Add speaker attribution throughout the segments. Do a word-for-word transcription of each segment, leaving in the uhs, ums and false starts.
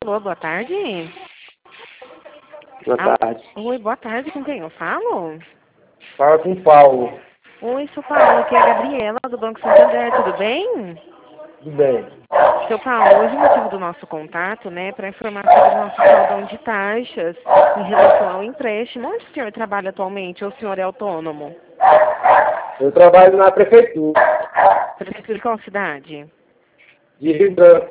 Speaker 1: Alô, boa tarde.
Speaker 2: Boa
Speaker 1: Alô?
Speaker 2: tarde.
Speaker 1: Oi, boa tarde, com quem eu falo?
Speaker 2: Fala com o Paulo.
Speaker 1: Oi, seu Paulo, aqui é a Gabriela do Banco Santander, tudo bem?
Speaker 2: Tudo bem?
Speaker 1: Seu Paulo, hoje o motivo do nosso contato, né, para informar sobre o nosso saldão de taxas em relação ao empréstimo. Onde o senhor trabalha atualmente ou o senhor é autônomo?
Speaker 2: Eu trabalho na prefeitura
Speaker 1: Prefeitura de qual cidade?
Speaker 2: de Rio Branco.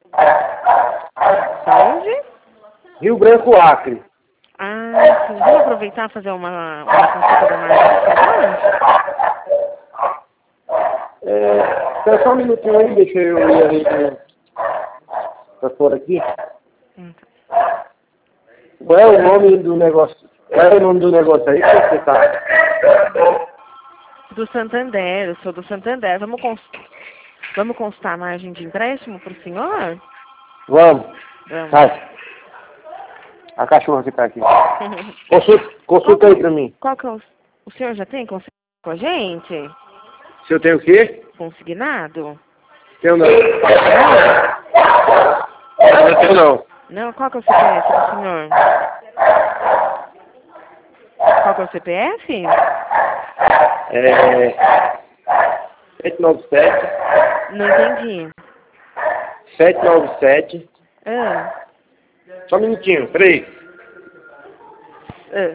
Speaker 1: Da onde?
Speaker 2: Rio Branco, Acre.
Speaker 1: Ah, sim. Vamos aproveitar e fazer uma, uma consulta da margem do senhor?
Speaker 2: É, espera só um minutinho aí, deixa eu ir ali pra fora aqui.
Speaker 1: Hum.
Speaker 2: Qual é o nome do negócio? Qual é o nome do negócio aí que você tá?
Speaker 1: Do Santander, eu sou do Santander. Vamos, cons Vamos constar a margem de empréstimo para o senhor?
Speaker 2: Vamos.
Speaker 1: Vamos.
Speaker 2: Sai. A cachorra que tá aqui. Consulta, consulta aí pra mim.
Speaker 1: Qual que é o... O senhor já tem consignado com a gente?
Speaker 2: Se eu tenho o quê?
Speaker 1: Consignado?
Speaker 2: Tenho não. Não tenho não.
Speaker 1: Não, qual que é o C P F do senhor? Qual que é o C P F?
Speaker 2: É... sete nove sete.
Speaker 1: Não entendi.
Speaker 2: sete nove sete.
Speaker 1: Ah,
Speaker 2: Só um minutinho, peraí.
Speaker 1: ah.